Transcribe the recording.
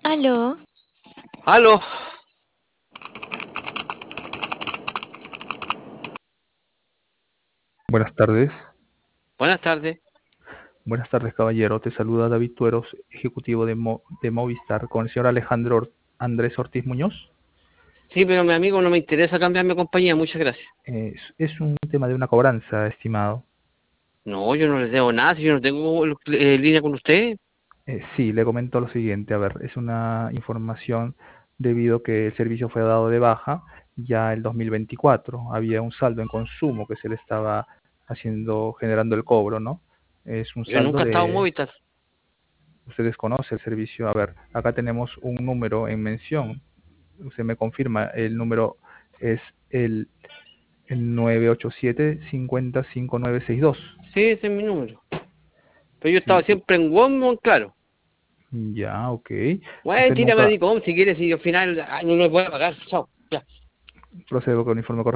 Aló, Aló, Buenas tardes. buenas tardes. Buenas tardes, caballero. Te saluda David Tueros, ejecutivo de Movistar, con el señor Alejandro Andrés Ortiz Muñoz. Sí, pero mi amigo no me interesa cambiarme de compañía, muchas gracias. Es un tema de una cobranza, estimado. No, yo no les debo nada, si yo no tengo línea con usted. Sí, le comento lo siguiente. A ver, es una información debido que el servicio fue dado de baja ya el 2024. Había un saldo en consumo que se le estaba generando el cobro, ¿no? Es un Yo saldo nunca he estado en de... Movistar. Usted desconoce el servicio. A ver, acá tenemos un número en mención. Usted me confirma, el número es el 987-505962. Sí, ese es mi número. Pero yo estaba Sí, siempre en Walmart, claro. ya, ok. Bueno, Usted tírame a nunca Dicom si quieres y yo al final no les voy a pagar. Chao. Ya. procede con el informe correspondiente.